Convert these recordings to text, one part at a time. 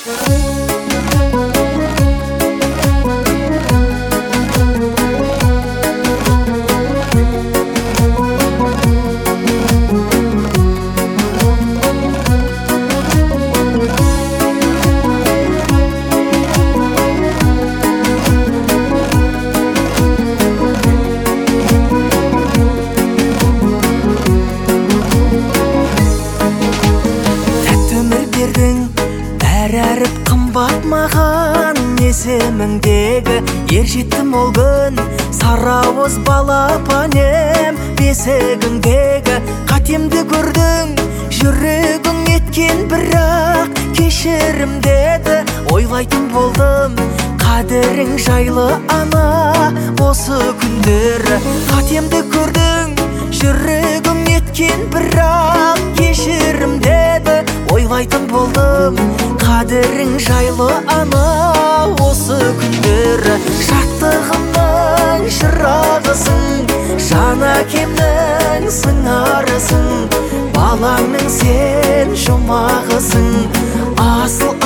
Әріп қымбат маған есіміңдегі ер жеттім ол күн сарауыз балапанем бесігіңдегі қатемді көрдің жүрегің еткен бірақ кешірім деді ойлайтын болдым қадірің жайлы ана осы күндері қатемді көрдің жүрегің еткен бірақ кешірім деді ойлайтын болдым қадірің жайлы ана осы күндері шаттығымның шырағысың жан әкемнің сыңарысың балаңның сен жұмағысың асыл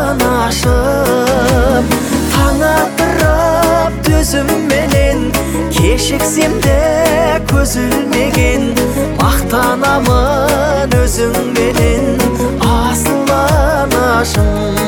анашым таң атырып төзімменен кешіксем де көз ілмеген мақтанамын өзіңменен асыл анашым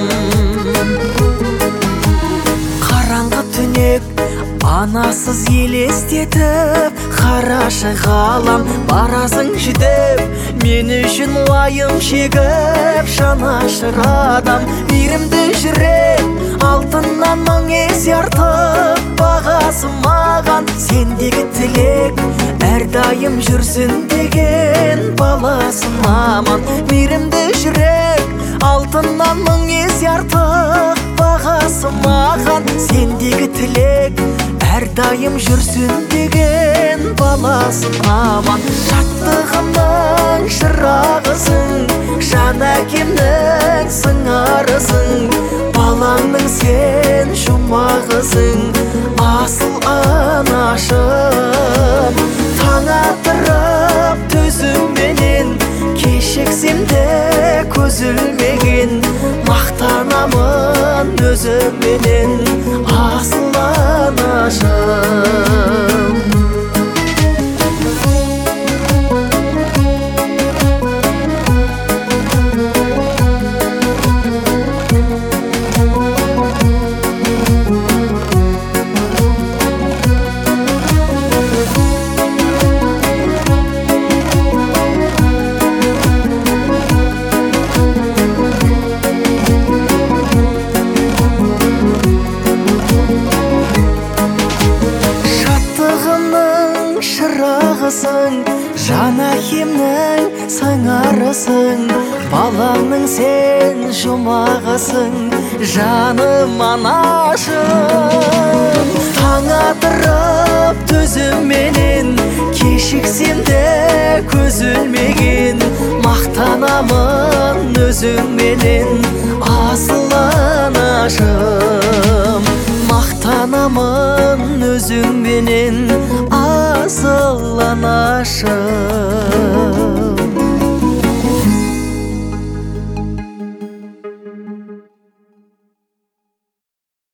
қараңғы түнек анасыз елестетіп қарашы ғалам барасың жүдеп мен үшін уайым шегіп жанашыр адам мейірімді жүрек алтыннан мың есе артық бағасы маған сендегі тілек әрдайым жүрсін деген баласын аман мейірімді жүрек алтыннан мың есе артық бағасы маған сендегі тілек әрдайым жүрсін деген баласын аман шаттығымның шырағысың жан әкемнің сыңарысың балаңның сен жұмағысың асыл анашым таң атырып төзімменен кешіксем де көз ілмеген мақтанамын өзімменен асыл анашым шырағысың жан әкемнің сыңарысың балаңның сен жұмағысың жаным анашым таң атырып төзімменен кешіксем де көз ілмеген мақтанамын өзіңменен асыл анашым мақтанамын өзіңменен асыл анашым